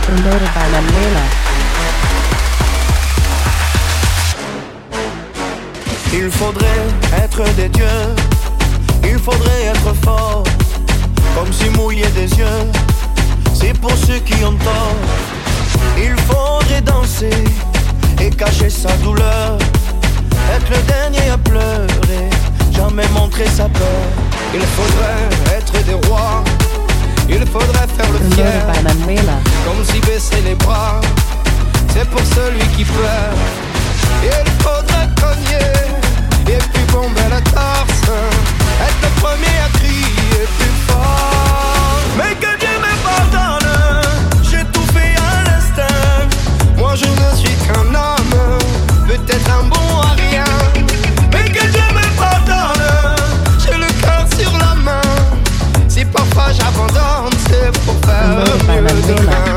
Promoted by Manuela. Il faudrait être des dieux, il faudrait être fort, comme si mouiller des yeux, c'est pour ceux qui ont tort. Il faudrait danser et cacher sa douleur, être le dernier à pleurer, jamais montrer sa peur. Il faudrait être des rois, il faudrait faire le fier, comme si baisser les bras, c'est pour celui qui pleure. Il faudrait cogner et puis bomber la torse, être le premier à crier plus fort. Mais que Dieu me pardonne, j'ai tout fait à l'instinct. Moi je ne suis qu'un homme, peut-être un bon à rien. Mais que Dieu me pardonne, j'ai le cœur sur la main. Si parfois j'abandonne, c'est pour faire mieux demain.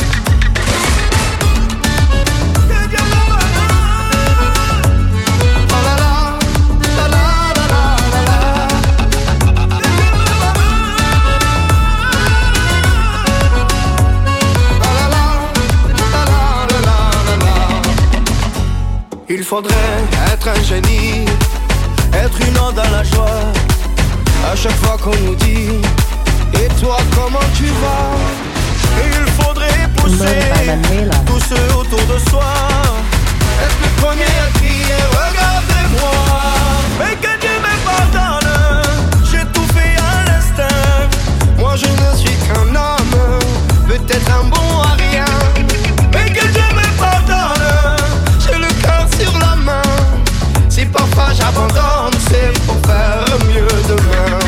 Il faudrait être un génie, être une ode à la joie. À chaque fois qu'on nous dit et toi comment tu vas? Et il faudrait pousser tous ceux autour de soi, être le premier à crier regardez-moi. Mais que Dieu me pardonne, j'ai tout fait à l'instinct. Moi je ne suis qu'un homme, peut-être un bon à rien. Mais que Dieu me pardonne, j'ai le cœur sur la main. Si parfois j'abandonne, c'est pour faire mieux demain.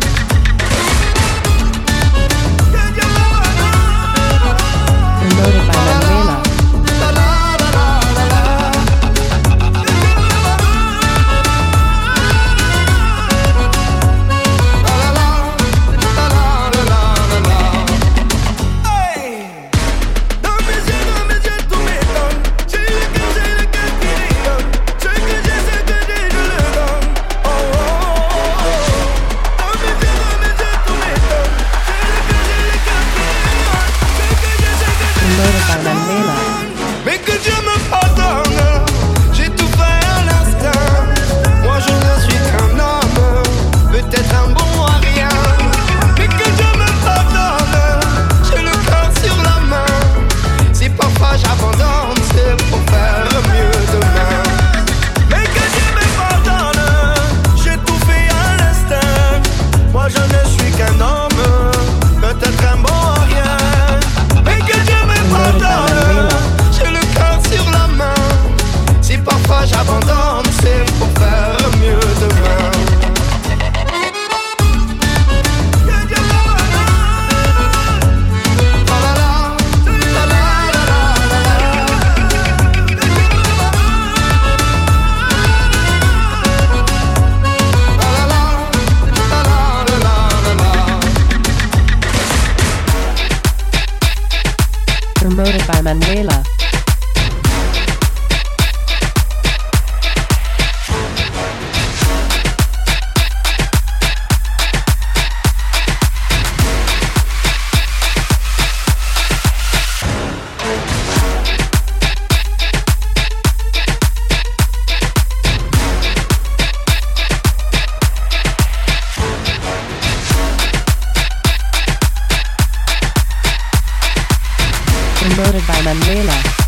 Promoted by Manuela. Mais que Dieu me pardonne, j'ai tout fait à l'instinct. Moi je ne suis qu'un homme, peut-être un bon à rien. Mais que Dieu me pardonne, j'ai le cœur sur la main. Si parfois j'abandonne, c'est pour faire mieux demain. Mais que Dieu me pardonne, j'ai tout fait à l'instinct. Moi je ne suis qu'un homme, peut-être un bon à rien. Mais que Dieu me pardonne, j'ai le cœur sur la main. Si parfois j'abandonne, c'est pour faire mieux demain. Promoted by Manuela. Promoted by Manuela.